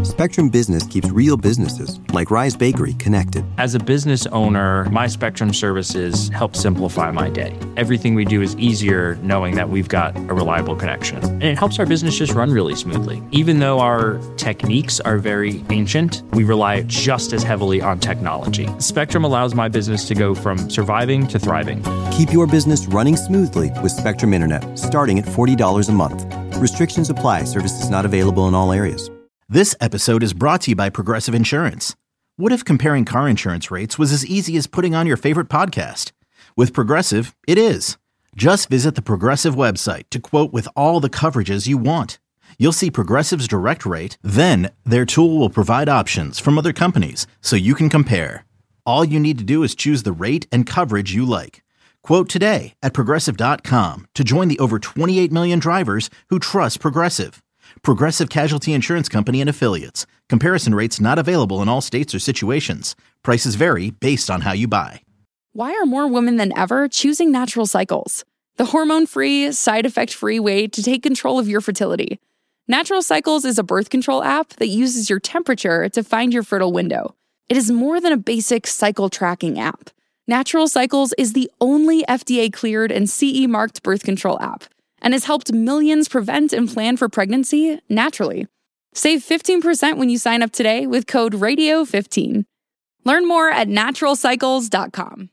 Spectrum Business keeps real businesses, like Rise Bakery, connected. As a business owner, my Spectrum services help simplify my day. Everything we do is easier knowing that we've got a reliable connection. And it helps our business just run really smoothly. Even though our techniques are very ancient, we rely just as heavily on technology. Spectrum allows my business to go from surviving to thriving. Keep your business running smoothly with Spectrum Internet, starting at $40 a month. Restrictions apply. Services not available in all areas. This episode is brought to you by Progressive Insurance. What if comparing car insurance rates was as easy as putting on your favorite podcast? With Progressive, it is. Just visit the Progressive website to quote with all the coverages you want. You'll see Progressive's direct rate, then their tool will provide options from other companies so you can compare. All you need to do is choose the rate and coverage you like. Quote today at Progressive.com to join the over 28 million drivers who trust Progressive. Progressive Casualty Insurance Company and Affiliates. Comparison rates not available in all states or situations. Prices vary based on how you buy. Why are more women than ever choosing Natural Cycles? The hormone-free, side-effect-free way to take control of your fertility. Natural Cycles is a birth control app that uses your temperature to find your fertile window. It is more than a basic cycle tracking app. Natural Cycles is the only FDA-cleared and CE-marked birth control app, and has helped millions prevent and plan for pregnancy naturally. Save 15% when you sign up today with code RADIO15. Learn more at naturalcycles.com.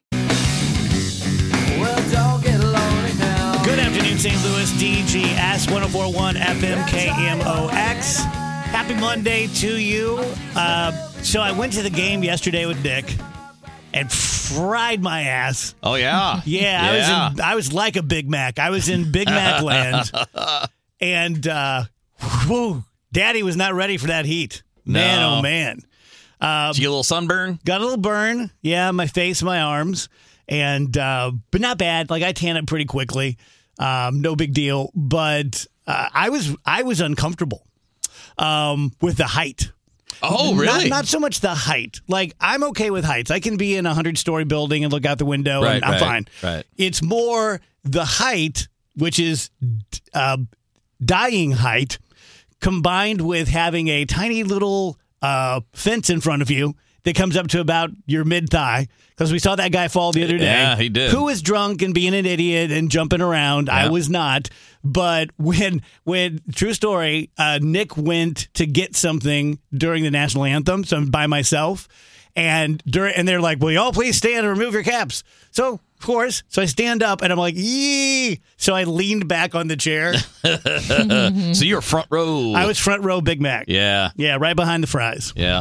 Good afternoon, St. Louis. DGS 104.1 FM KMOX. Happy Monday to you. So I went to the game yesterday with Nick and fried my ass. Oh, yeah. Yeah. I was like a Big Mac. I was in Big Mac land. And, Daddy was not ready for that heat. Man, No. oh, man. Did you get a little sunburn? Got a little burn. Yeah, my face, my arms. And, but not bad. Like, I tan it pretty quickly. No big deal. But I was uncomfortable with the height. Oh, really? Not so much the height. Like, I'm okay with heights. I can be in a 100-story building and look out the window, and I'm fine. Right. It's more the height, which is dying height, combined with having a tiny little fence in front of you that comes up to about your mid-thigh. Because we saw that guy fall the other day. Yeah, he did. Who was drunk and being an idiot and jumping around. Yeah. I was not. But when true story, Nick went to get something during the national anthem, so I'm by myself. And they're like, will you all please stand and remove your caps? So, of course, I stand up and I'm like, yee. So I leaned back on the chair. So you're front row. I was front row Big Mac. Yeah. Yeah, right behind the fries. Yeah.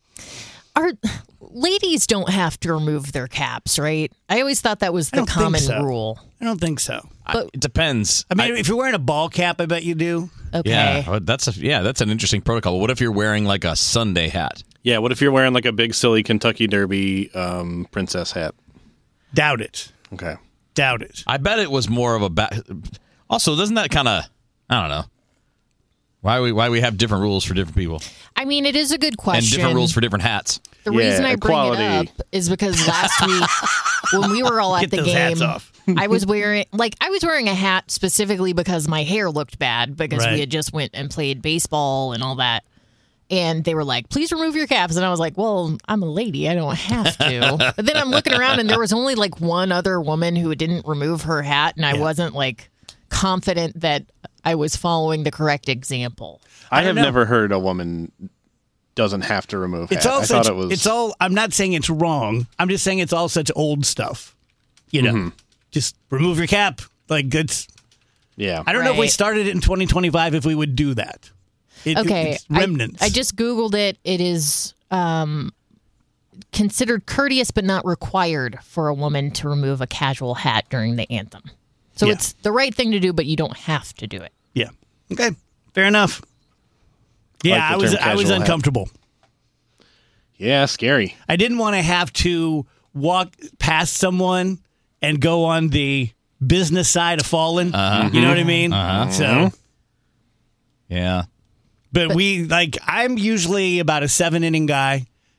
Ladies don't have to remove their caps, right? I always thought that was the common rule. I don't think so. It depends. I mean, if you're wearing a ball cap, I bet you do. Okay. Yeah, that's an interesting protocol. What if you're wearing like a Sunday hat? Yeah, what if you're wearing like a big silly Kentucky Derby princess hat? Doubt it. Okay. Doubt it. I bet it was more of a Also, doesn't that kind of, I don't know, why we have different rules for different people? I mean, it is a good question. And different rules for different hats. The reason I bring it up is because last week when we were all at the game, I was wearing a hat specifically because my hair looked bad because we had just went and played baseball and all that. And they were like, please remove your caps. And I was like, well, I'm a lady. I don't have to. But then I'm looking around and there was only like one other woman who didn't remove her hat. And I wasn't like confident that I was following the correct example. I have never heard a woman doesn't have to remove hat. I'm not saying it's wrong. I'm just saying it's all such old stuff. You know, just remove your cap. Like, it's. Yeah. I don't know if we started it in 2025 if we would do that. It's remnants. I just Googled it. It is considered courteous but not required for a woman to remove a casual hat during the anthem. So it's the right thing to do, but you don't have to do it. Yeah. Okay. Fair enough. Yeah, I was uncomfortable. Yeah, scary. I didn't want to have to walk past someone and go on the business side of falling. You know what I mean? So, yeah. But I'm usually about a 7-inning guy.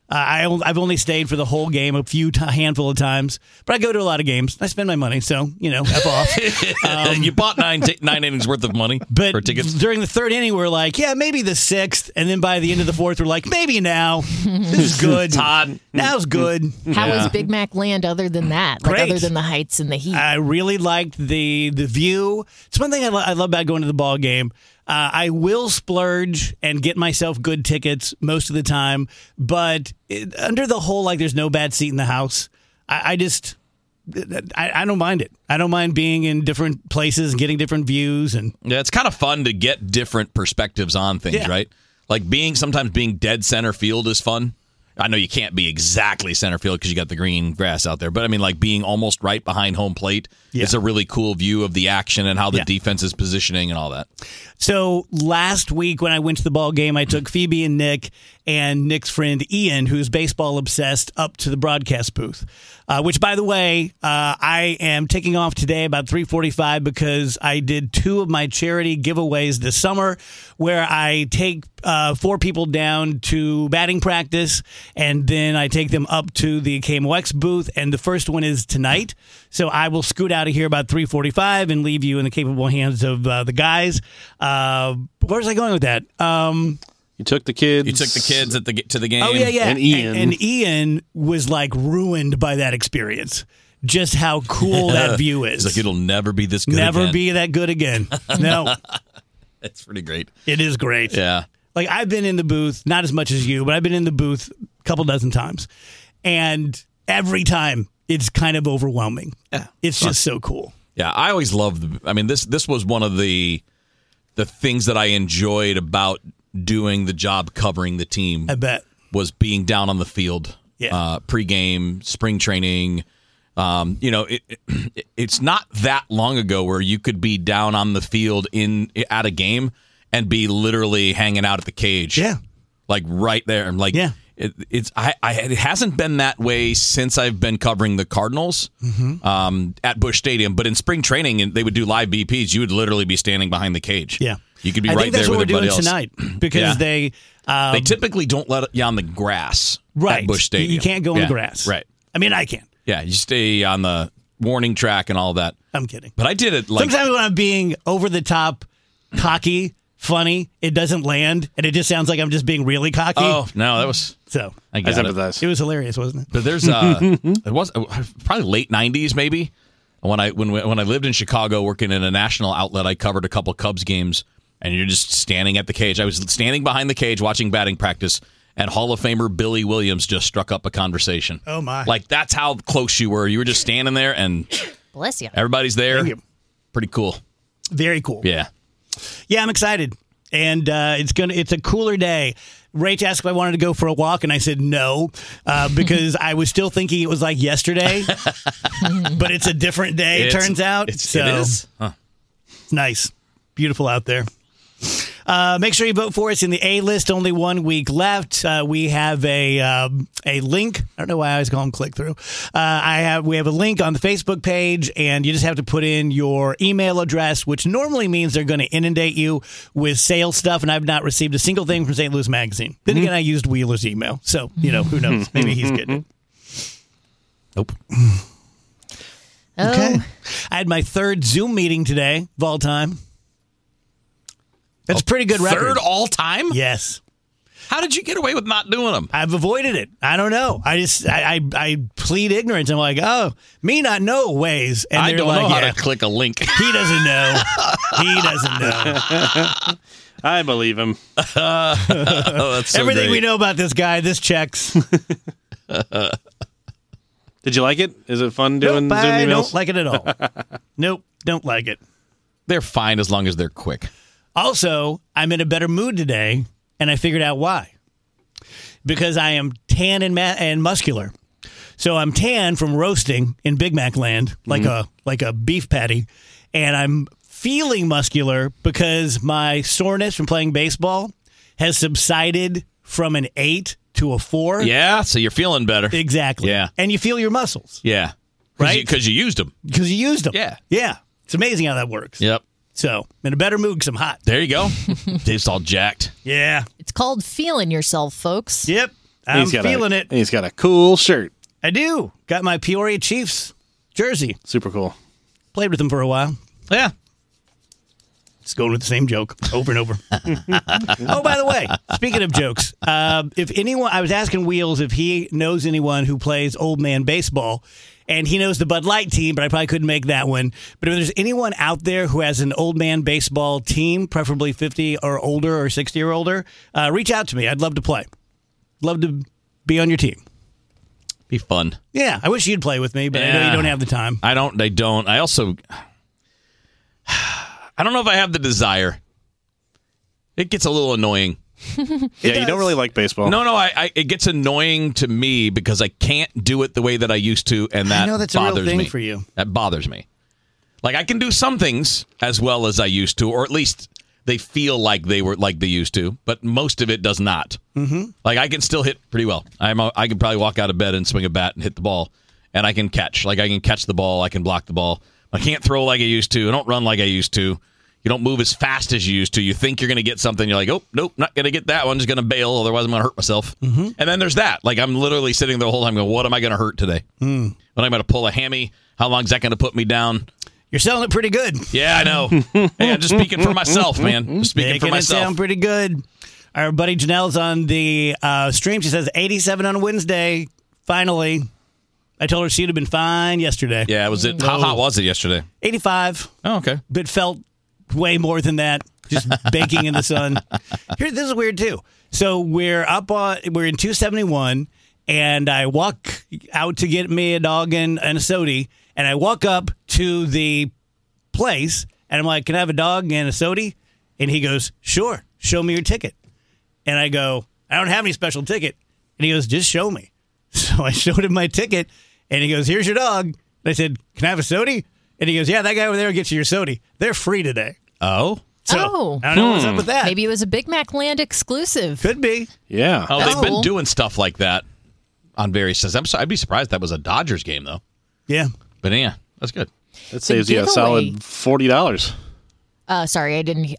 I've only stayed for the whole game a handful of times, but I go to a lot of games. I spend my money, so, F off. You bought nine innings worth of money for tickets. During the third inning, we're like, yeah, maybe the sixth. And then by the end of the fourth, we're like, maybe now. This is good. Todd. Now's good. How is Big Mac Land other than that? Like, Great. other than the heights and the heat? I really liked the view. It's one thing I love about going to the ball game. I will splurge and get myself good tickets most of the time, but under the whole, like, there's no bad seat in the house, I don't mind it. I don't mind being in different places and getting different views. And yeah, it's kind of fun to get different perspectives on things, right? Like sometimes being dead center field is fun. I know you can't be exactly center field because you got the green grass out there, but I mean, like being almost right behind home plate is a really cool view of the action and how the defense is positioning and all that. So last week when I went to the ball game, I took Phoebe and Nick and Nick's friend Ian, who's baseball obsessed, up to the broadcast booth. Which, by the way, I am taking off today about 3:45 because I did 2 of my charity giveaways this summer where I take 4 people down to batting practice and then I take them up to the KMOX booth. And the first one is tonight. So I will scoot out of here about 3:45 and leave you in the capable hands of the guys. Where was I going with that? You took the kids. You took the kids to the game. Oh, yeah. And Ian. And Ian was like ruined by that experience. Just how cool that view is. It's like it'll never be this good Never again. be that good again. No. It's pretty great. It is great. Yeah. Like, I've been in the booth, not as much as you, but I've been in the booth a couple dozen times. And every time, it's kind of overwhelming. Yeah. It's just so cool. Yeah, I always loved. This was one of the things that I enjoyed about doing the job covering the team. I bet. Was being down on the field, pregame, spring training. It's not that long ago where you could be down on the field at a game and be literally hanging out at the cage. Yeah, like right there. I'm like, yeah. It hasn't been that way since I've been covering the Cardinals at Busch Stadium. But in spring training, and they would do live BPs. You would literally be standing behind the cage. Yeah, you could be right there with everybody else. I think that's what we're doing tonight because they typically don't let you on the grass at Busch Stadium. You can't go on the grass. Right. I mean, I can. Yeah, you stay on the warning track and all that. I'm kidding. But I did it like sometimes when I'm being over the top, cocky, funny, it doesn't land, and it just sounds like I'm just being really cocky. Oh no, that was so. I got it. It was hilarious, wasn't it? But there's it was probably late '90s, maybe when I lived in Chicago, working in a national outlet. I covered a couple Cubs games, and you're just standing at the cage. I was standing behind the cage watching batting practice, and Hall of Famer Billy Williams just struck up a conversation. Oh my! Like that's how close you were. You were just standing there, and bless you. Everybody's there. Thank you. Pretty cool. Very cool. Yeah. Yeah, I'm excited, and it's a cooler day. Rach asked if I wanted to go for a walk, and I said no because I was still thinking it was like yesterday, but it's a different day. It turns out. It is. Huh. It's nice, beautiful out there. Make sure you vote for us in the A list. Only 1 week left. We have a link. I don't know why I always call them click through. We have a link on the Facebook page, and you just have to put in your email address, which normally means they're going to inundate you with sales stuff. And I've not received a single thing from St. Louis Magazine. Then again, I used Wheeler's email, so who knows? Maybe he's getting it. Nope. Okay. I had my 3rd Zoom meeting today of all time. That's a pretty good record. 3rd all time? Yes. How did you get away with not doing them? I've avoided it. I don't know. I plead ignorance. I'm like, me not know ways. And I they're don't like, know how to click a link. He doesn't know. He doesn't know. I believe him. That's so Everything great. we know about this guy, this checks. Did you like it? Is it fun doing Nope, Zoom I emails? don't like it at all. Nope, don't like it. They're fine as long as they're quick. Also, I'm in a better mood today, and I figured out why. Because I am tan and muscular. So I'm tan from roasting in Big Mac land, like a beef patty, and I'm feeling muscular because my soreness from playing baseball has subsided from an 8 to a 4. Yeah, so you're feeling better. Exactly. Yeah. And you feel your muscles. Yeah. Right? Because you used them. Because you used them. Yeah. Yeah. It's amazing how that works. Yep. So, I'm in a better mood because I'm hot. There you go. Dave's all jacked. Yeah. It's called feeling yourself, folks. Yep. I'm feeling it. He's got a cool shirt. I do. Got my Peoria Chiefs jersey. Super cool. Played with them for a while. Yeah. Just going with the same joke over and over. Oh, by the way, speaking of jokes, if anyone, I was asking Wheels if he knows anyone who plays old man baseball, and he knows the Bud Light team, but I probably couldn't make that one. But if there's anyone out there who has an old man baseball team, preferably 50 or older or 60 or older, reach out to me. I'd love to play. Love to be on your team. Be fun. Yeah, I wish you'd play with me, but I know you don't have the time. I don't. I also, I don't know if I have the desire. It gets a little annoying. You don't really like baseball. No, it gets annoying to me because I can't do it the way that I used to, and that I know that's bothers a real thing me. for you. That bothers me. Like, I can do some things as well as I used to, or at least they feel like they were like they used to, but most of it does not. Mm-hmm. Like, I can still hit pretty well. I can probably walk out of bed and swing a bat and hit the ball, and I can catch. Like, I can catch the ball. I can block the ball. I can't throw like I used to. I don't run like I used to. You don't move as fast as you used to. You think you're going to get something. You're like, oh, nope, not going to get that one. Just going to bail. Otherwise, I'm going to hurt myself. Mm-hmm. And then there's that. Like, I'm literally sitting there the whole time going, what am I going to hurt today? When I'm going to pull a hammy, how long is that going to put me down? You're selling it pretty good. Yeah, I know. Hey, I'm just speaking for myself, man. Just speaking for myself. Making it sound pretty good. Our buddy Janelle's on the stream. She says 87 on Wednesday. Finally. I told her she'd have been fine yesterday. Yeah, how hot was it yesterday? 85. Oh, okay. But felt way more than that, just baking in the sun. Here, this is weird too. So we're in 271, and I walk out to get me a dog and a sody, and I walk up to the place, and I'm like, "Can I have a dog and a sody?" And he goes, "Sure. Show me your ticket." And I go, "I don't have any special ticket." And he goes, "Just show me." So I showed him my ticket, and he goes, "Here's your dog." And I said, "Can I have a sody?" And he goes, "Yeah, that guy over there will get you your sody. They're free today." Oh? So, I don't know what's up with that. Maybe it was a Big Mac Land exclusive. Could be. Yeah. Oh, they've been doing stuff like that on various systems. I'd be surprised that was a Dodgers game, though. Yeah. But yeah, that's good. That saves you a solid $40. Sorry, I didn't.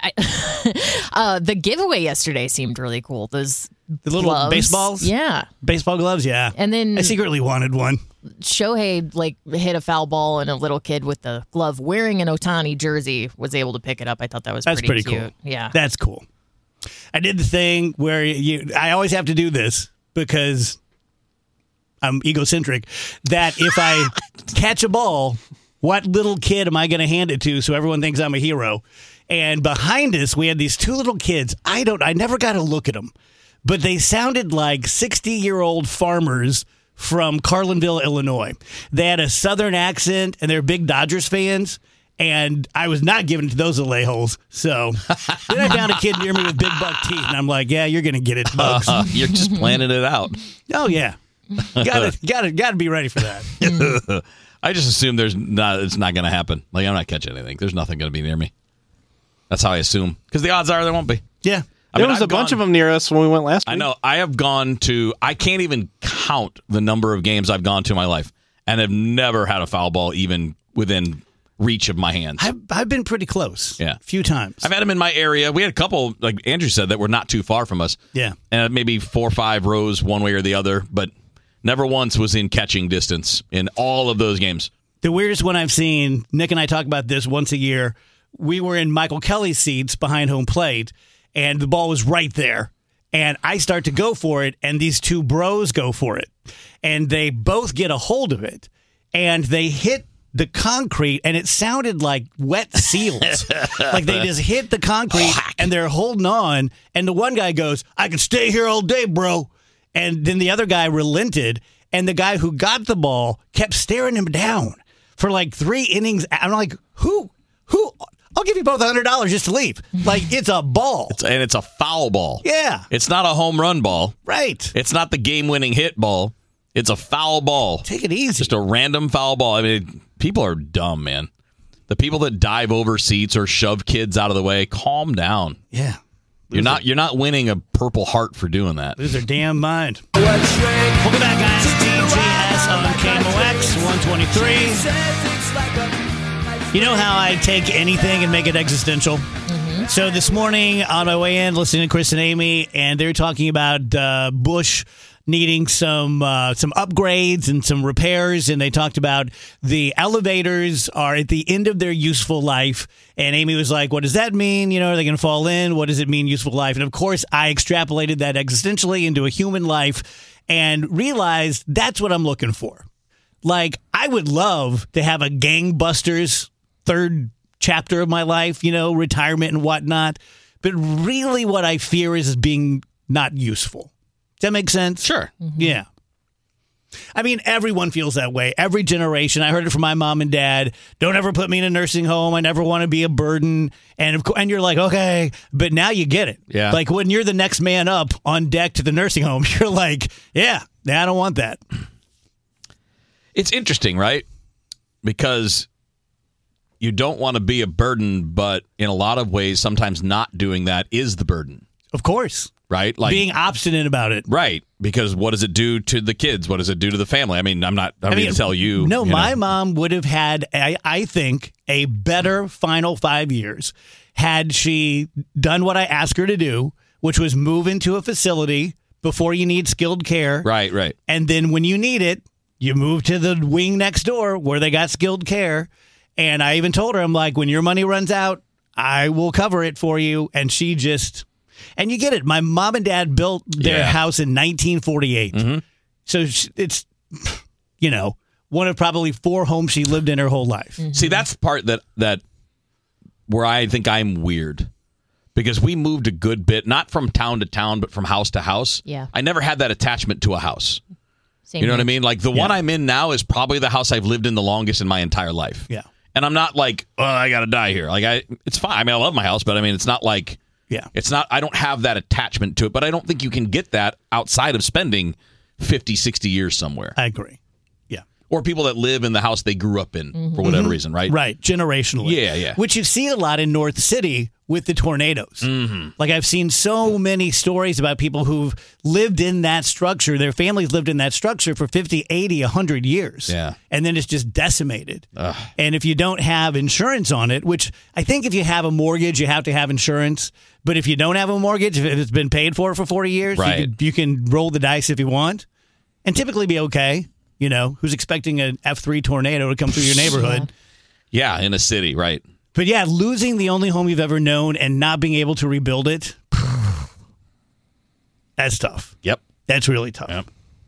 The giveaway yesterday seemed really cool. The little gloves. baseballs? Yeah. Baseball gloves, yeah. And then I secretly wanted one. Shohei hit a foul ball, and a little kid with the glove wearing an Ohtani jersey was able to pick it up. I thought that was pretty cute. Cool. Yeah. That's cool. I did the thing where I always have to do this because I'm egocentric, that if I catch a ball, what little kid am I going to hand it to so everyone thinks I'm a hero? And behind us, we had these two little kids. I never got to look at them, but they sounded like 60-year-old farmers from Carlinville, Illinois. They had a southern accent, and they're big Dodgers fans, and I was not giving it to those little a-holes. So then I found a kid near me with big buck teeth, and I'm like, yeah, you're going to get it, Bugs. You're just planning it out. Oh, yeah. Gotta be ready for that. I just assume it's not going to happen. Like, I'm not catching anything. There's nothing going to be near me. That's how I assume. Because the odds are there won't be. Yeah. There was a bunch of them near us when we went last week. I know. I have gone to, I can't even count the number of games I've gone to in my life, and have never had a foul ball even within reach of my hands. I've been pretty close. Yeah. A few times. I've had them in my area. We had a couple, like Andrew said, that were not too far from us. Yeah. And maybe 4 or 5 rows one way or the other, but never once was in catching distance in all of those games. The weirdest one I've seen, Nick and I talk about this once a year. We were in Michael Kelly's seats behind home plate, and the ball was right there. And I start to go for it, and these two bros go for it. And they both get a hold of it, and they hit the concrete, and it sounded like wet seals. Like they just hit the concrete, and they're holding on. And the one guy goes, "I can stay here all day, bro." And then the other guy relented, and the guy who got the ball kept staring him down for like 3 innings. I'm like, who? I'll give you both $100 just to leave. Like, it's a ball. And it's a foul ball. Yeah. It's not a home run ball. Right. It's not the game-winning hit ball. It's a foul ball. Take it easy. Just a random foul ball. I mean, people are dumb, man. The people that dive over seats or shove kids out of the way, calm down. Yeah. You're not winning a Purple Heart for doing that. Lose their damn mind. Welcome back, guys. TGS on KMOX 123. You know how I take anything and make it existential? Mm-hmm. So this morning on my way in, listening to Chris and Amy, and they're talking about Bush needing some upgrades and some repairs, and they talked about the elevators are at the end of their useful life. And Amy was like, what does that mean? You know, are they going to fall in? What does it mean, useful life? And of course, I extrapolated that existentially into a human life and realized that's what I'm looking for. Like, I would love to have a gangbusters third chapter of my life, you know, retirement and whatnot. But really what I fear is being not useful. Does that make sense? Sure. Mm-hmm. Yeah. I mean, everyone feels that way. Every generation. I heard it from my mom and dad. Don't ever put me in a nursing home. I never want to be a burden. And you're like, okay. But now you get it. Yeah. Like when you're the next man up on deck to the nursing home, you're like, yeah, I don't want that. It's interesting, right? Because you don't want to be a burden, but in a lot of ways, sometimes not doing that is the burden. Of course. Right? Like being obstinate about it. Right. Because what does it do to the kids? What does it do to the family? I mean, I don't need to tell you. No, my mom would have had, I think, a better final 5 years had she done what I asked her to do, which was move into a facility before you need skilled care. Right. And then when you need it, you move to the wing next door where they got skilled care. And I even told her, I'm like, when your money runs out, I will cover it for you. And she just... And you get it. My mom and dad built their house in 1948. Mm-hmm. So it's, you know, one of probably 4 homes she lived in her whole life. Mm-hmm. See, that's the part that where I think I'm weird. Because we moved a good bit, not from town to town, but from house to house. Yeah. I never had that attachment to a house. Same you know here. what I mean? Like the one I'm in now is probably the house I've lived in the longest in my entire life. Yeah. And I'm not like, oh, I got to die here. Like it's fine. I mean, I love my house, but I mean, it's not like... Yeah. It's not, I don't have that attachment to it, but I don't think you can get that outside of spending 50, 60 years somewhere. I agree. Yeah. Or people that live in the house they grew up in for whatever reason, right? Right. Generationally. Yeah. Which you see a lot in North City with the tornadoes. Mm-hmm. Like I've seen so many stories about people who've lived in that structure. Their families lived in that structure for 50, 80, 100 years. Yeah. And then it's just decimated. Ugh. And if you don't have insurance on it, which I think if you have a mortgage, you have to have insurance. But if you don't have a mortgage, if it's been paid for 40 years, right. you can roll the dice if you want and typically be okay. You know, who's expecting an F3 tornado to come through your neighborhood? Yeah, in a city, right. But yeah, losing the only home you've ever known and not being able to rebuild it, that's tough. Yep. That's really tough. Yep.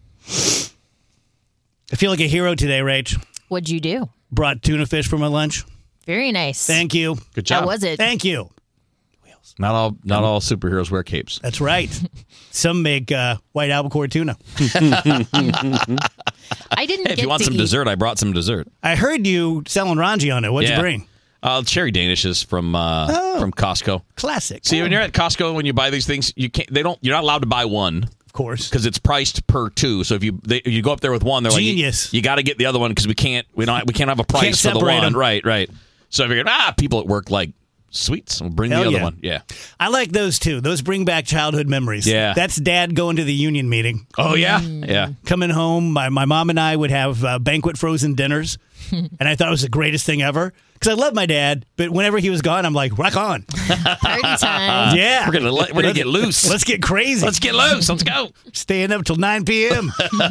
I feel like a hero today, Rach. What'd you do? Brought tuna fish for my lunch. Very nice. Thank you. Good job. How was it? Thank you. Not all superheroes wear capes. That's right. Some make white albacore tuna. I didn't. Hey, if you want some dessert, I brought some dessert. I heard you selling Ranji on it. What'd you bring? Cherry Danishes from Costco. Classic. See, when you're at Costco, when you buy these things, you're not allowed to buy one. Of course, because it's priced per 2. So if you go up there with one, they're Genius. like, you got to get the other one because we can't have a price for the one. Them. Right. So I figured, people at work like sweets. We'll bring the other one. Yeah, I like those too. Those bring back childhood memories. Yeah, that's Dad going to the union meeting. Oh yeah, yeah. Coming home, my mom and I would have banquet frozen dinners, and I thought it was the greatest thing ever. Because I love my dad, but whenever he was gone, I'm like, rock on. Party time. Yeah. We're gonna get loose. Let's get crazy. Let's get loose. Let's go. Staying up till 9 p.m.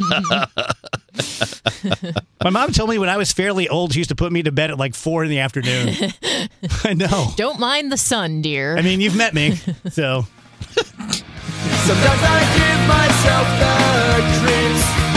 My mom told me when I was fairly old, she used to put me to bed at like 4 in the afternoon. I know. Don't mind the sun, dear. I mean, you've met me, so. Sometimes I give myself the creeps.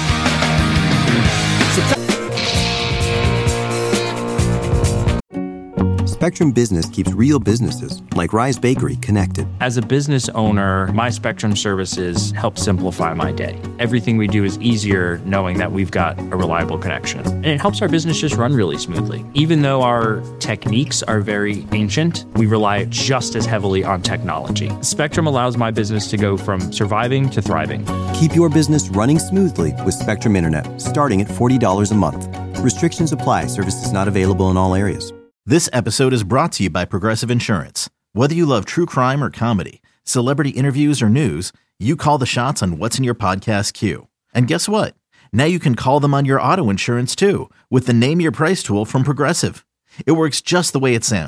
Spectrum Business keeps real businesses, like Rise Bakery, connected. As a business owner, my Spectrum services help simplify my day. Everything we do is easier knowing that we've got a reliable connection. And it helps our business just run really smoothly. Even though our techniques are very ancient, we rely just as heavily on technology. Spectrum allows my business to go from surviving to thriving. Keep your business running smoothly with Spectrum Internet, starting at $40 a month. Restrictions apply. Services not available in all areas. This episode is brought to you by Progressive Insurance. Whether you love true crime or comedy, celebrity interviews or news, you call the shots on what's in your podcast queue. And guess what? Now you can call them on your auto insurance too with the Name Your Price tool from Progressive. It works just the way it sounds.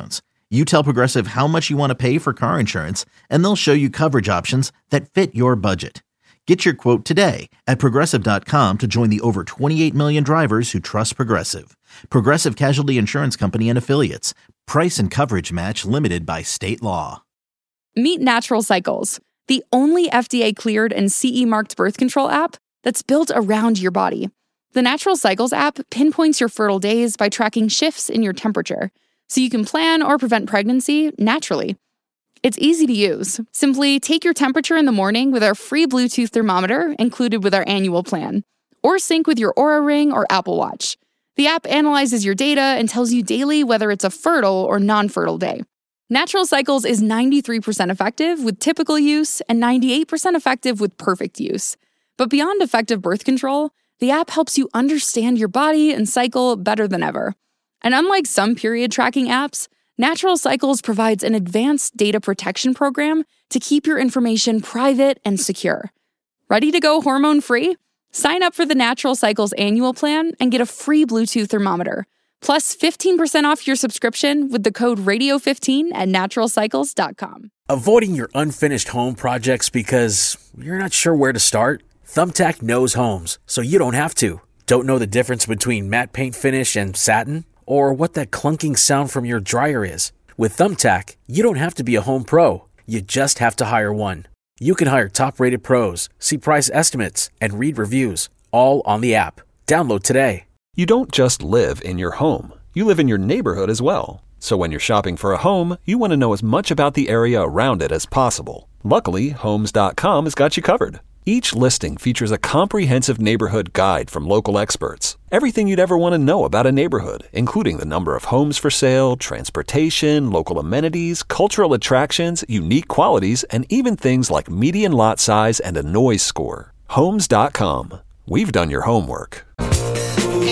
You tell Progressive how much you want to pay for car insurance, and they'll show you coverage options that fit your budget. Get your quote today at Progressive.com to join the over 28 million drivers who trust Progressive. Progressive Casualty Insurance Company and Affiliates. Price and coverage match limited by state law. Meet Natural Cycles, the only FDA-cleared and CE-marked birth control app that's built around your body. The Natural Cycles app pinpoints your fertile days by tracking shifts in your temperature, so you can plan or prevent pregnancy naturally. It's easy to use. Simply take your temperature in the morning with our free Bluetooth thermometer included with our annual plan, or sync with your Oura Ring or Apple Watch. The app analyzes your data and tells you daily whether it's a fertile or non-fertile day. Natural Cycles is 93% effective with typical use and 98% effective with perfect use. But beyond effective birth control, the app helps you understand your body and cycle better than ever. And unlike some period tracking apps, Natural Cycles provides an advanced data protection program to keep your information private and secure. Ready to go hormone-free? Sign up for the Natural Cycles annual plan and get a free Bluetooth thermometer, plus 15% off your subscription with the code radio15 at naturalcycles.com. Avoiding your unfinished home projects because you're not sure where to start? Thumbtack knows homes, so you don't have to. Don't know the difference between matte paint finish and satin? Or what that clunking sound from your dryer is? With Thumbtack, you don't have to be a home pro. You just have to hire one. You can hire top-rated pros, see price estimates, and read reviews, all on the app. Download today. You don't just live in your home. You live in your neighborhood as well. So when you're shopping for a home, you want to know as much about the area around it as possible. Luckily, Homes.com has got you covered. Each listing features a comprehensive neighborhood guide from local experts. Everything you'd ever want to know about a neighborhood, including the number of homes for sale, transportation, local amenities, cultural attractions, unique qualities, and even things like median lot size and a noise score. Homes.com. We've done your homework. Welcome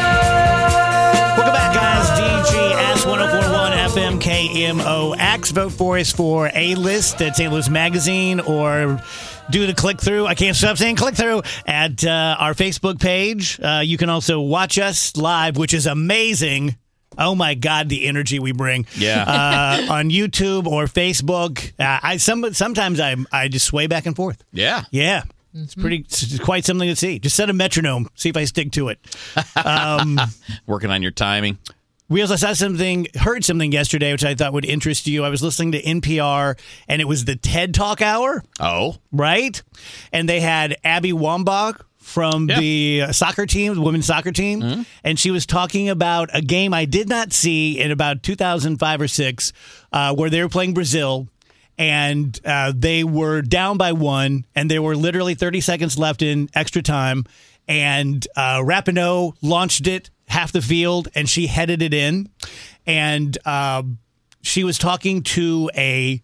back, guys. DGS 1041 FM KMOX. Vote for us for A-List at St. Louis Magazine, or do the click-through. I can't stop saying click-through at our Facebook page. You can also watch us live, which is amazing. Oh, my God, the energy we bring. Yeah. On YouTube or Facebook. Sometimes I just sway back and forth. Yeah. Yeah. It's quite something to see. Just set a metronome. See if I stick to it. Working on your timing. We also heard something yesterday, which I thought would interest you. I was listening to NPR, and it was the TED Talk Hour. Oh. Right? And they had Abby Wambach from the soccer team, the women's soccer team, and she was talking about a game I did not see in about 2005 or 6, where they were playing Brazil, and they were down by 1, and there were literally 30 seconds left in extra time, and Rapinoe launched it half the field, and she headed it in. And she was talking to a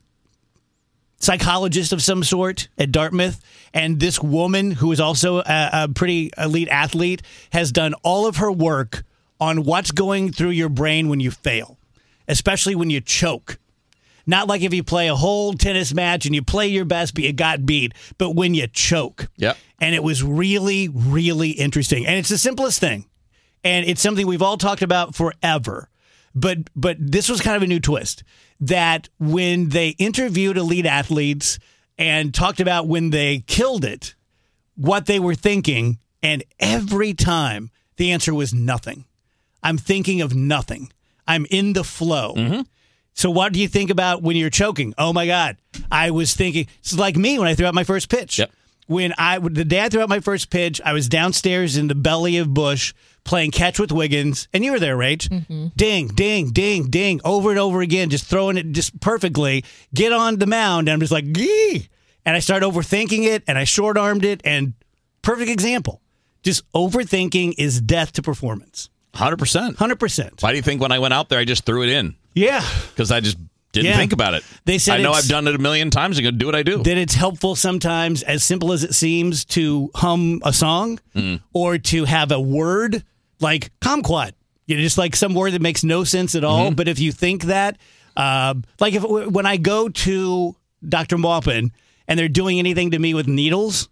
psychologist of some sort at Dartmouth, and this woman, who is also a pretty elite athlete, has done all of her work on what's going through your brain when you fail, especially when you choke. Not like if you play a whole tennis match and you play your best, but you got beat, but when you choke. Yep. And it was really, really interesting. And it's the simplest thing. And it's something we've all talked about forever. But this was kind of a new twist, that when they interviewed elite athletes and talked about when they killed it, what they were thinking, and every time the answer was nothing. I'm thinking of nothing. I'm in the flow. Mm-hmm. So what do you think about when you're choking? Oh, my God. I was thinking, it's like me when I threw out my first pitch. Yep. The day I threw out my first pitch, I was downstairs in the belly of Busch playing catch with Wiggins, and you were there, Rach. Mm-hmm. Ding, ding, ding, ding, over and over again, just throwing it just perfectly. Get on the mound, and I'm just like, gee! And I started overthinking it, and I short-armed it, and perfect example. Just overthinking is death to performance. 100%. 100%. Why do you think when I went out there, I just threw it in? Yeah. Because I just didn't think about it. They said I know I've done it a million times. I'm going to do what I do. That it's helpful sometimes, as simple as it seems, to hum a song or to have a word like kumquat. Just like some word that makes no sense at all. Mm-hmm. But if you think that, like when I go to Dr. Maupin and they're doing anything to me with needles,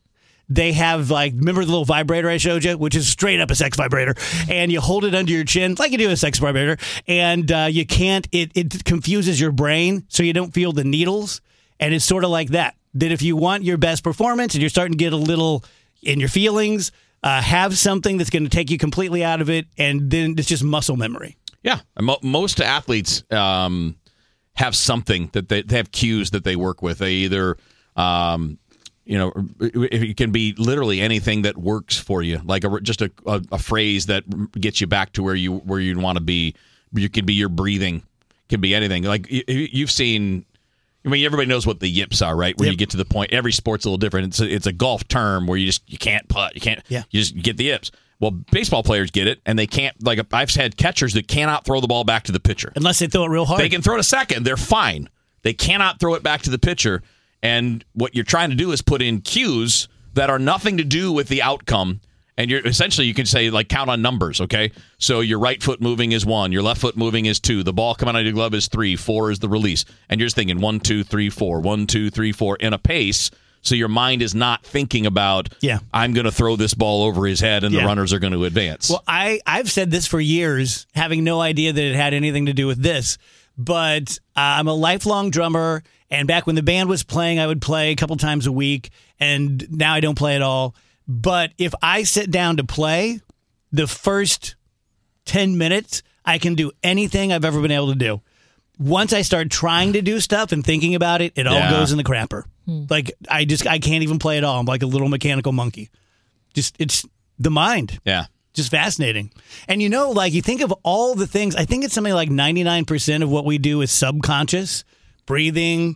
they have remember the little vibrator I showed you, which is straight up a sex vibrator, and you hold it under your chin like you do a sex vibrator, and you can't. It confuses your brain, so you don't feel the needles, and it's sort of like that. That if you want your best performance and you're starting to get a little in your feelings, have something that's going to take you completely out of it, and then it's just muscle memory. Yeah, most athletes have something that they have cues that they work with. They either it can be literally anything that works for you, like just a phrase that gets you back to where you want to be. You can be your breathing, can be anything. Like you've seen. I mean, everybody knows what the yips are, right? Where you get to the point. Every sport's a little different. It's a golf term where you can't putt, you just get the yips. Well, baseball players get it, and they can't. Like I've had catchers that cannot throw the ball back to the pitcher unless they throw it real hard. They can throw it a second, they're fine. They cannot throw it back to the pitcher. And what you're trying to do is put in cues that are nothing to do with the outcome. And you're essentially, you can say, count on numbers, okay? So your right foot moving is 1, your left foot moving is 2, the ball coming out of your glove is 3, 4 is the release. And you're just thinking 1, 2, 3, 4, 1, 2, 3, 4 in a pace. So your mind is not thinking about, I'm going to throw this ball over his head and the runners are going to advance. Well, I've said this for years, having no idea that it had anything to do with this. But I'm a lifelong drummer. And back when the band was playing, I would play a couple times a week. And now I don't play at all. But if I sit down to play, the first 10 minutes, I can do anything I've ever been able to do. Once I start trying to do stuff and thinking about it, it all goes in the crapper. I can't even play at all. I'm like a little mechanical monkey. It's the mind. Yeah. Just fascinating. And you think of all the things, I think it's something like 99% of what we do is subconscious. Breathing,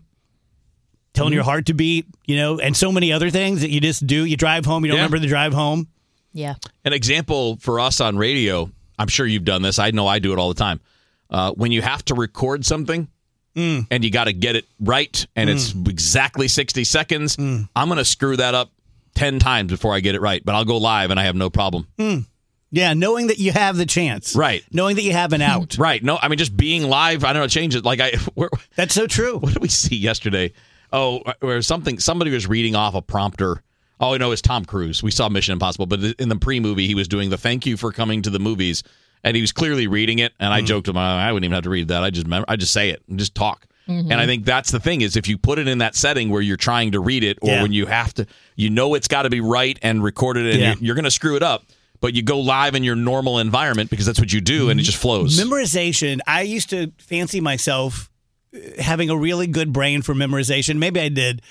telling your heart to beat, and so many other things that you just do. You drive home, you don't remember the drive home. Yeah. An example for us on radio, I'm sure you've done this. I know I do it all the time. When you have to record something and you got to get it right and it's exactly 60 seconds, I'm going to screw that up 10 times before I get it right. But I'll go live and I have no problem. Yeah, knowing that you have the chance. Right. Knowing that you have an out. Right. No, I mean, just being live, I don't know, change it. That's so true. What did we see yesterday? Oh, where somebody was reading off a prompter. Oh, no, it's Tom Cruise. We saw Mission Impossible, but in the pre-movie, he was doing the thank you for coming to the movies, and he was clearly reading it, and I joked to him, I wouldn't even have to read that. I just say it and just talk. And I think that's the thing is if you put it in that setting where you're trying to read it or when you have to, it's got to be right and recorded, and you're going to screw it up. But you go live in your normal environment because that's what you do, and it just flows. Memorization. I used to fancy myself having a really good brain for memorization. Maybe I did.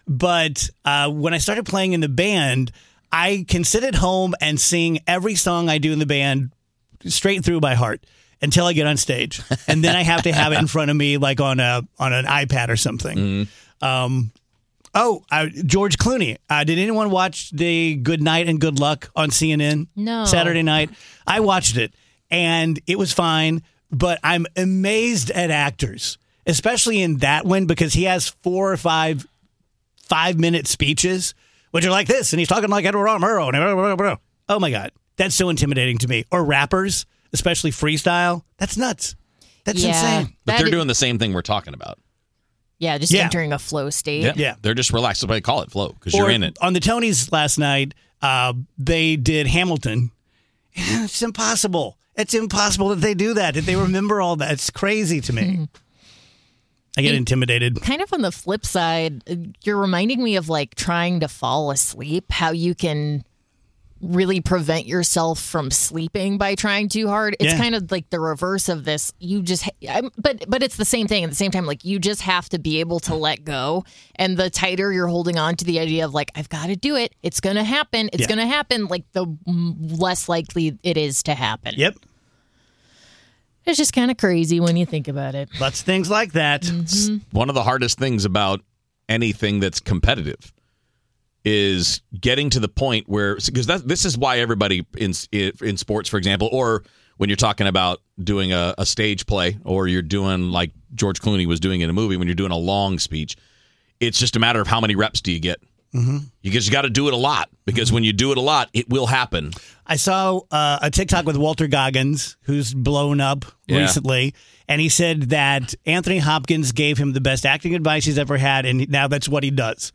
But when I started playing in the band, I can sit at home and sing every song I do in the band straight through by heart until I get on stage. And then I have to have it in front of me like on an iPad or something. George Clooney. Did anyone watch the Good Night and Good Luck on CNN? No. Saturday night? I watched it, and it was fine, but I'm amazed at actors, especially in that one, because he has 4 or 5 5-minute speeches, which are like this, and he's talking like Edward R. Murrow. Oh, my God. That's so intimidating to me. Or rappers, especially freestyle. That's nuts. That's insane. But they're doing the same thing we're talking about. Yeah, just entering a flow state. Yeah. They're just relaxed. So they call it flow because you're in it. On the Tonys last night, they did Hamilton. It's impossible. It's impossible that they do that they remember all that. It's crazy to me. I get intimidated. Kind of on the flip side, you're reminding me of trying to fall asleep, how you can really prevent yourself from sleeping by trying too hard. It's kind of like the reverse of this. You just, but it's the same thing. At the same time, you just have to be able to let go. And the tighter you're holding on to the idea of I've got to do it. It's going to happen. It's going to happen. The less likely it is to happen. Yep. It's just kind of crazy when you think about it. Lots of things like that. Mm-hmm. One of the hardest things about anything that's competitive is getting to the point where, because this is why everybody in sports, for example, or when you're talking about doing a stage play, or you're doing like George Clooney was doing in a movie, when you're doing a long speech, it's just a matter of how many reps do you get. You just got to do it a lot, because when you do it a lot, it will happen. I saw a TikTok with Walter Goggins, who's blown up recently, and he said that Anthony Hopkins gave him the best acting advice he's ever had, and now that's what he does.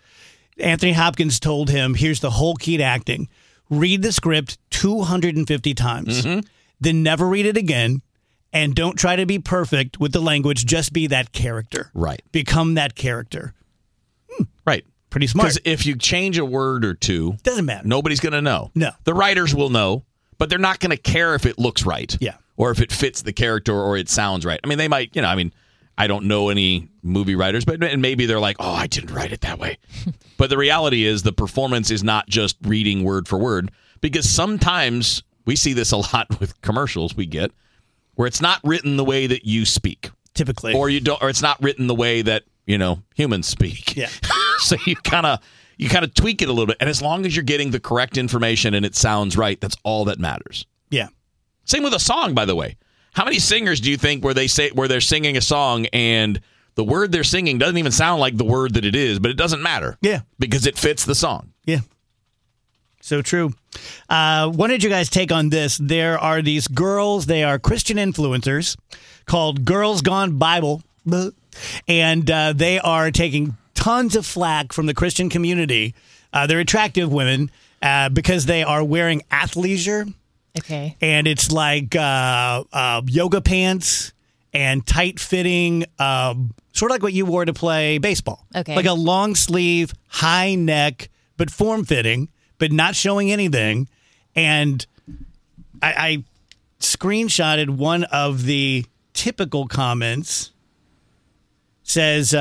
Anthony Hopkins told him, here's the whole key to acting. Read the script 250 times. Then never read it again. And don't try to be perfect with the language. Just be that character. Right. Become that character. Right. Pretty smart. Because if you change a word or two, doesn't matter. Nobody's going to know. No. The writers will know, but they're not going to care if it looks right. Yeah. Or if it fits the character or it sounds right. I mean, they might, I don't know any movie writers, and maybe they're like, oh, I didn't write it that way. But the reality is the performance is not just reading word for word, because sometimes we see this a lot with commercials we get where it's not written the way that you speak. Typically. Or it's not written the way that, humans speak. Yeah. So you kind of tweak it a little bit. And as long as you're getting the correct information and it sounds right, that's all that matters. Yeah. Same with a song, by the way. How many singers do you think where they're singing a song and the word they're singing doesn't even sound like the word that it is, but it doesn't matter. Yeah. Because it fits the song. Yeah. So true. What did you guys take on this? There are these girls, they are Christian influencers called Girls Gone Bible. And they are taking tons of flack from the Christian community. They're attractive women because they are wearing athleisure. Okay. And it's like yoga pants and tight-fitting, sort of like what you wore to play baseball. Okay. Like a long sleeve, high neck, but form-fitting, but not showing anything. And I screenshotted one of the typical comments. Says,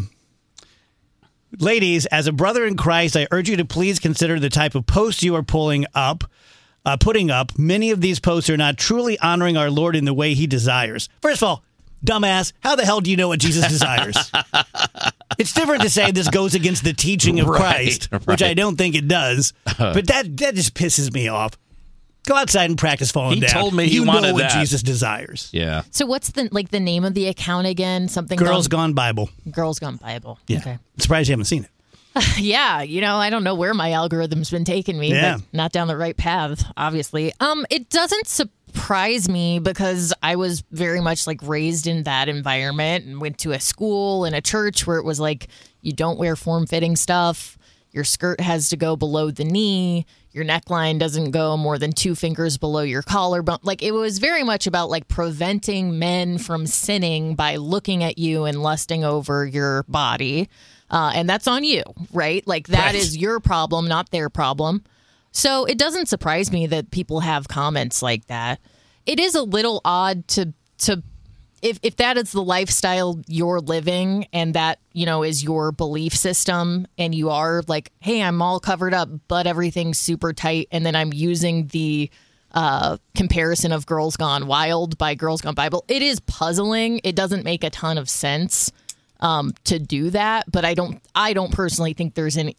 ladies, as a brother in Christ, I urge you to please consider the type of posts you are putting up. Many of these posts are not truly honoring our Lord in the way he desires. First of all, dumbass, how the hell do you know what Jesus desires? It's different to say this goes against the teaching of Christ, which I don't think it does. But that just pisses me off. Go outside and practice falling down. He told me he wanted know what that. Jesus desires. Yeah. So what's the name of the account again? Something Girls Gone Bible. Girls Gone Bible. Yeah. Okay. I'm surprised you haven't seen it. Yeah, I don't know where my algorithm's been taking me, but not down the right path, obviously. It doesn't surprise me because I was very much like raised in that environment and went to a school and a church where it was like, you don't wear form-fitting stuff. Your skirt has to go below the knee. Your neckline doesn't go more than 2 fingers below your collarbone. Like, it was very much about like preventing men from sinning by looking at you and lusting over your body. And that's on you, right? Like, that is your problem, not their problem. So it doesn't surprise me that people have comments like that. It is a little odd to if that is the lifestyle you're living and that, is your belief system and you are like, hey, I'm all covered up, but everything's super tight. And then I'm using the comparison of Girls Gone Wild by Girls Gone Bible. It is puzzling. It doesn't make a ton of sense to do that. But I don't personally think there's any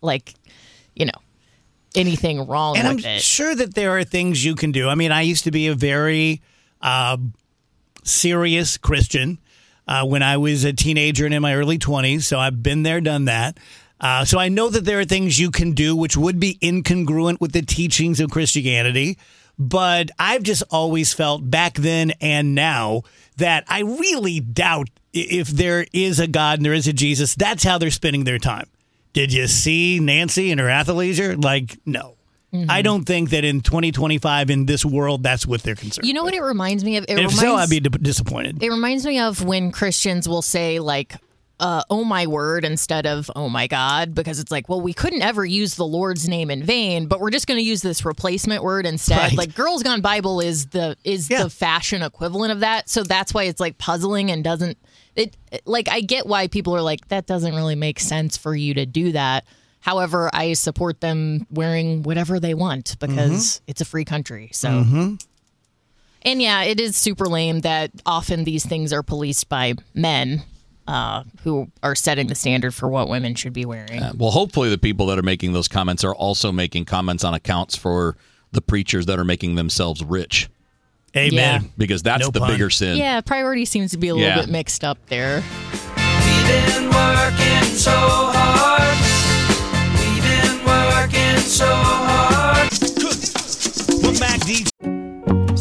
anything wrong with it. And I'm sure that there are things you can do. I mean, I used to be a very serious Christian when I was a teenager and in my early 20s. So I've been there, done that. So I know that there are things you can do which would be incongruent with the teachings of Christianity. But I've just always felt back then and now that I really doubt if there is a God and there is a Jesus, that's how they're spending their time. Did you see Nancy and her athleisure? Like, no. Mm-hmm. I don't think that in 2025 in this world, that's what they're concerned with. What it reminds me of? If so, I'd be disappointed. It reminds me of when Christians will say, like, oh my word instead of oh my God, because it's like, well, we couldn't ever use the Lord's name in vain, but we're just going to use this replacement word instead. Right. Like, Girls Gone Bible is the fashion equivalent of that. So that's why it's like puzzling and doesn't like, I get why people are like, that doesn't really make sense for you to do that. However, I support them wearing whatever they want because it's a free country. So, and yeah, it is super lame that often these things are policed by men who are setting the standard for what women should be wearing. Well, hopefully the people that are making those comments are also making comments on accounts for the preachers that are making themselves rich. Amen. Yeah. Because that's the bigger sin. Yeah, priority seems to be a little bit mixed up there. We've been working so hard. We've been working so hard. Welcome back, DJ.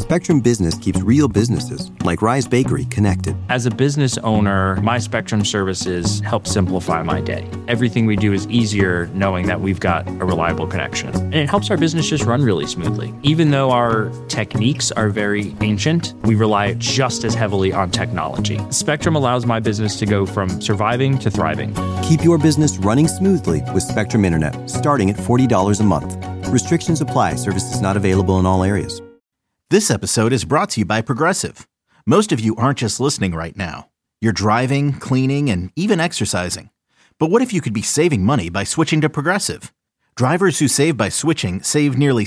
Spectrum Business keeps real businesses, like Rise Bakery, connected. As a business owner, my Spectrum services help simplify my day. Everything we do is easier knowing that we've got a reliable connection. And it helps our business just run really smoothly. Even though our techniques are very ancient, we rely just as heavily on technology. Spectrum allows my business to go from surviving to thriving. Keep your business running smoothly with Spectrum Internet, starting at $40 a month. Restrictions apply. Services not available in all areas. This episode is brought to you by Progressive. Most of you aren't just listening right now. You're driving, cleaning, and even exercising. But what if you could be saving money by switching to Progressive? Drivers who save by switching save nearly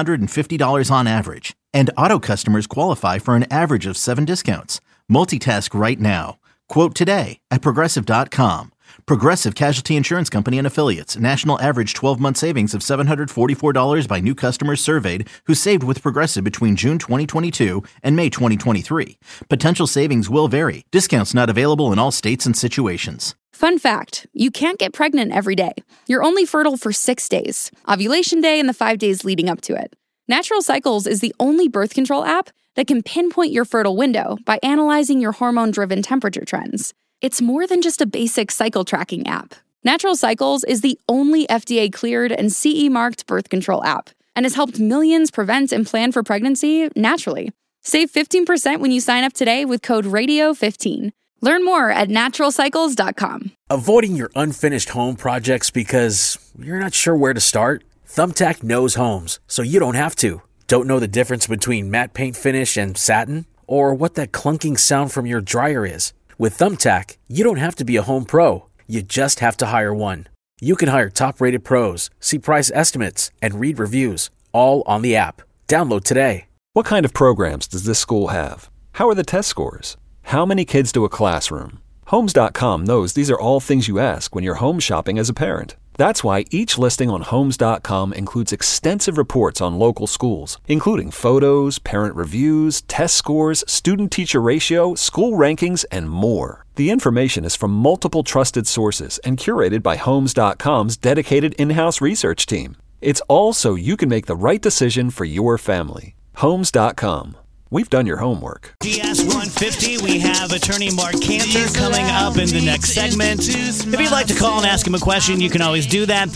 $750 on average. And auto customers qualify for an average of 7 discounts. Multitask right now. Quote today at Progressive.com. Progressive Casualty Insurance Company and Affiliates. National average 12-month savings of $744 by new customers surveyed who saved with Progressive between June 2022 and May 2023. Potential savings will vary. Discounts not available in all states and situations. Fun fact, you can't get pregnant every day. You're only fertile for 6 days. Ovulation day and the 5 days leading up to it. Natural Cycles is the only birth control app that can pinpoint your fertile window by analyzing your hormone-driven temperature trends. It's more than just a basic cycle tracking app. Natural Cycles is the only FDA-cleared and CE-marked birth control app and has helped millions prevent and plan for pregnancy naturally. Save 15% when you sign up today with code RADIO15. Learn more at naturalcycles.com. Avoiding your unfinished home projects because you're not sure where to start? Thumbtack knows homes, so you don't have to. Don't know the difference between matte paint finish and satin? Or what that clunking sound from your dryer is? With Thumbtack, you don't have to be a home pro. You just have to hire one. You can hire top-rated pros, see price estimates, and read reviews, all on the app. Download today. What kind of programs does this school have? How are the test scores? How many kids do a classroom? Homes.com knows these are all things you ask when you're home shopping as a parent. That's why each listing on Homes.com includes extensive reports on local schools, including photos, parent reviews, test scores, student-teacher ratio, school rankings, and more. The information is from multiple trusted sources and curated by Homes.com's dedicated in-house research team. It's all so you can make the right decision for your family. Homes.com. We've done your homework. GS 150, we have attorney Mark Cantor coming up in the next segment. If you'd like to call and ask him a question, you can always do that,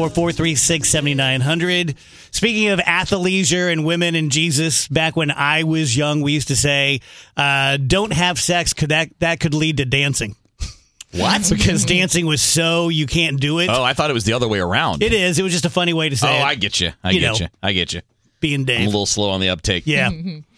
314-436-7900. Speaking of athleisure and women and Jesus, back when I was young, we used to say, don't have sex, that could lead to dancing. What? Because dancing was so you can't do it. Oh, I thought it was the other way around. It is. It was just a funny way to say it. Oh, I get you. I get you. Being Dave. I'm a little slow on the uptake. Yeah.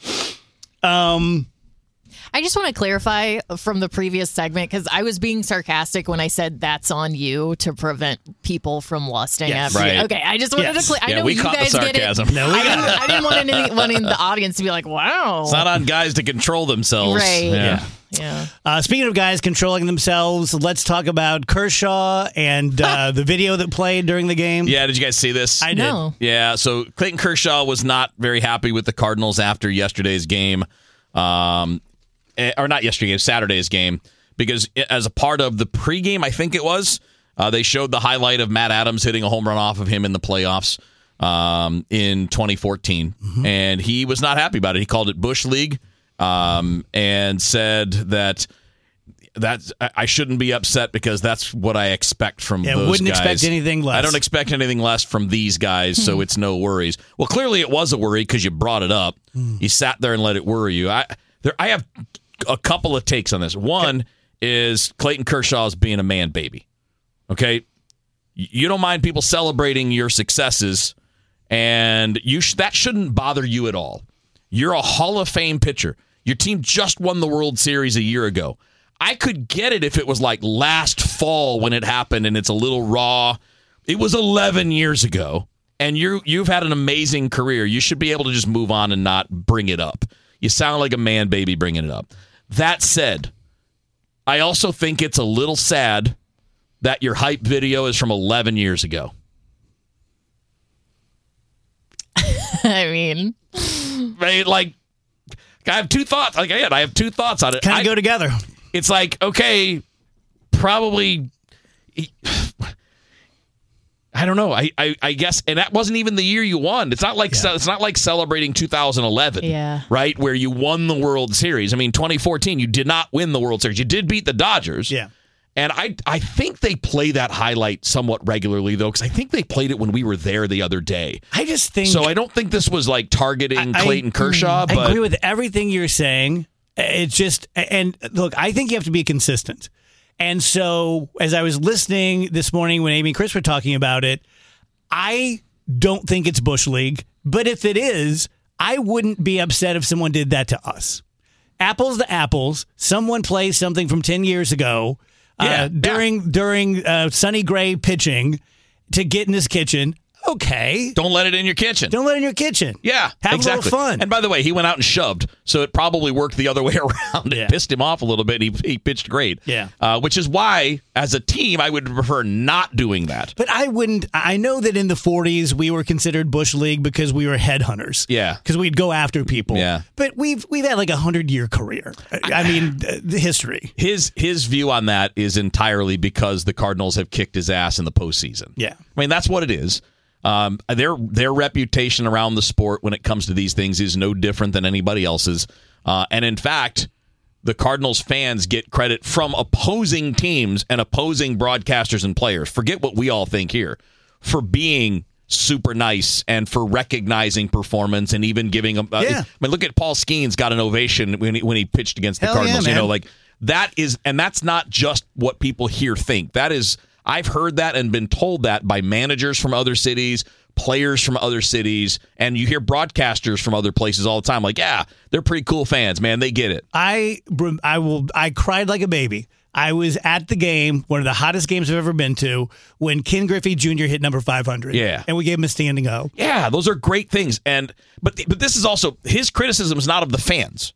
I just want to clarify from the previous segment because I was being sarcastic when I said that's on you to prevent people from lusting after you. Okay, I just wanted to clear. I know we you caught guys the sarcasm. get it. I didn't want anyone in the audience to be like, "Wow." It's not on guys to control themselves. Right. Yeah. Speaking of guys controlling themselves, let's talk about Kershaw and the video that played during the game. Yeah, did you guys see this? I did. No. Yeah, so Clayton Kershaw was not very happy with the Cardinals after yesterday's game. Or not yesterday's, Saturday's game, because as a part of the pregame, I think it was, they showed the highlight of Matt Adams hitting a home run off of him in the playoffs in 2014, and he was not happy about it. He called it Bush League and said that I shouldn't be upset because that's what I expect from those guys. Wouldn't expect anything less. I don't expect anything less from these guys, so it's no worries. Well, clearly it was a worry because you brought it up. You sat there and let it worry you. I have a couple of takes on this. One is Clayton Kershaw's being a man baby. Okay? You don't mind people celebrating your successes, and that shouldn't bother you at all. You're a Hall of Fame pitcher. Your team just won the World Series a year ago. I could get it if it was like last fall when it happened and it's a little raw. It was 11 years ago, and you've had an amazing career. You should be able to just move on and not bring it up. You sound like a man baby bringing it up. That said, I also think it's a little sad that your hype video is from 11 years ago. I mean, like, I have two thoughts. Like, I have two thoughts on it. Kind of go together. It's like, okay, probably. I don't know. I guess, and that wasn't even the year you won. It's not like it's not like celebrating 2011, right, where you won the World Series. I mean, 2014, you did not win the World Series. You did beat the Dodgers. Yeah. And I think they play that highlight somewhat regularly, though, because I think they played it when we were there the other day. I just think... So I don't think this was like targeting Clayton Kershaw. But I agree with everything you're saying. It's just... And look, I think you have to be consistent. And so, as I was listening this morning when Amy and Chris were talking about it, I don't think it's Bush League. But if it is, I wouldn't be upset if someone did that to us. Apples to apples. Someone plays something from 10 years ago during Sonny Gray pitching to get in his kitchen. Okay. Don't let it in your kitchen. Don't let it in your kitchen. Yeah, Have exactly. a little fun. And by the way, he went out and shoved, so it probably worked the other way around. It pissed him off a little bit. He pitched great. Yeah. Which is why, as a team, I would prefer not doing that. But I wouldn't. I know that in the 40s, we were considered Bush League because we were headhunters. Yeah. Because we'd go after people. Yeah. But we've had like 100-year career. I mean, the history. His view on that is entirely because the Cardinals have kicked his ass in the postseason. Yeah. I mean, that's what it is. Their reputation around the sport when it comes to these things is no different than anybody else's. And in fact, the Cardinals fans get credit from opposing teams and opposing broadcasters and players. Forget what we all think here, for being super nice and for recognizing performance and even giving them. I mean, look at Paul Skeens got an ovation when he pitched against the Cardinals. Yeah, man. That is, and that's not just what people here think. That is. I've heard that and been told that by managers from other cities, players from other cities, and you hear broadcasters from other places all the time. Like, yeah, they're pretty cool fans, man. They get it. I cried like a baby. I was at the game, one of the hottest games I've ever been to, when Ken Griffey Jr. hit number 500. Yeah. And we gave him a standing O. Yeah, those are great things. But this is also, his criticism is not of the fans.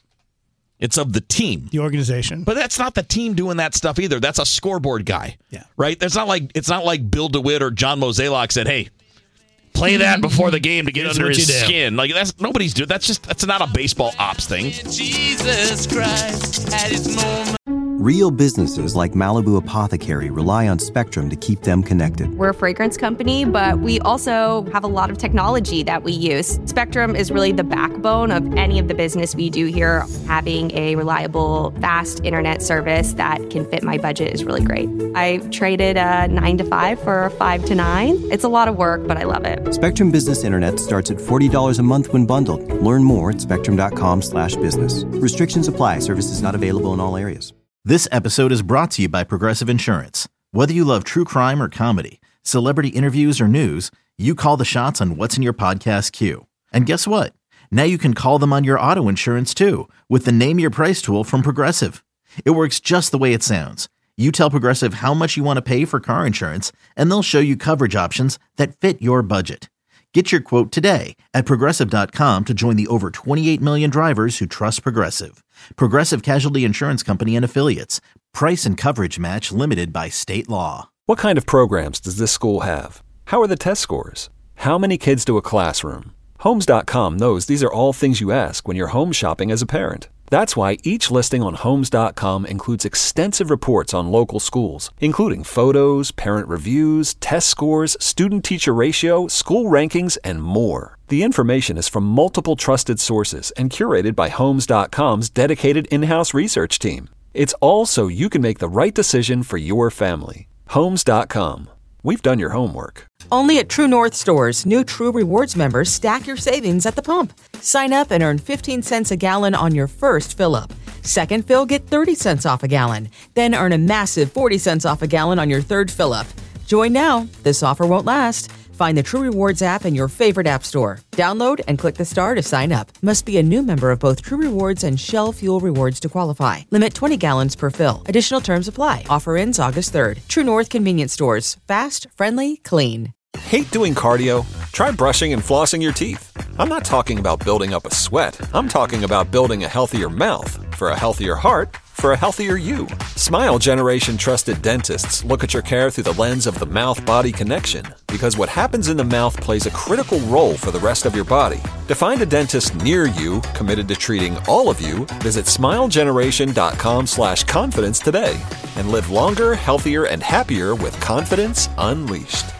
It's of the team. The organization. But that's not the team doing that stuff either. That's a scoreboard guy. Yeah. Right? It's not like Bill DeWitt or John Mozeliak said, hey, play that before the game to get under his skin. Like, that's nobody's doing. That's not a baseball ops thing. Jesus Christ had his moment. Real businesses like Malibu Apothecary rely on Spectrum to keep them connected. We're a fragrance company, but we also have a lot of technology that we use. Spectrum is really the backbone of any of the business we do here. Having a reliable, fast internet service that can fit my budget is really great. I traded a 9 to 5 for a 5 to 9. It's a lot of work, but I love it. Spectrum Business Internet starts at $40 a month when bundled. Learn more at spectrum.com/business. Restrictions apply. Services not available in all areas. This episode is brought to you by Progressive Insurance. Whether you love true crime or comedy, celebrity interviews or news, you call the shots on what's in your podcast queue. And guess what? Now you can call them on your auto insurance too with the Name Your Price tool from Progressive. It works just the way it sounds. You tell Progressive how much you want to pay for car insurance, and they'll show you coverage options that fit your budget. Get your quote today at Progressive.com to join the over 28 million drivers who trust Progressive. Progressive Casualty Insurance Company and Affiliates. Price and coverage match limited by state law. What kind of programs does this school have? How are the test scores? How many kids do a classroom? Homes.com knows these are all things you ask when you're home shopping as a parent. That's why each listing on Homes.com includes extensive reports on local schools, including photos, parent reviews, test scores, student-teacher ratio, school rankings, and more. The information is from multiple trusted sources and curated by Homes.com's dedicated in-house research team. It's all so you can make the right decision for your family. Homes.com. We've done your homework. Only at True North stores, new True Rewards members stack your savings at the pump. Sign up and earn 15 cents a gallon on your first fill-up. Second fill, get 30 cents off a gallon. Then earn a massive 40 cents off a gallon on your third fill-up. Join now. This offer won't last. Find the True Rewards app in your favorite app store. Download and click the star to sign up. Must be a new member of both True Rewards and Shell Fuel Rewards to qualify. Limit 20 gallons per fill. Additional terms apply. Offer ends August 3rd. True North Convenience Stores. Fast, friendly, clean. Hate doing cardio? Try brushing and flossing your teeth. I'm not talking about building up a sweat. I'm talking about building a healthier mouth. For a healthier heart, for a healthier you. Smile Generation trusted dentists look at your care through the lens of the mouth-body connection, because what happens in the mouth plays a critical role for the rest of your body. To find a dentist near you committed to treating all of you, visit smilegeneration.com/confidence today and live longer, healthier, and happier with confidence unleashed.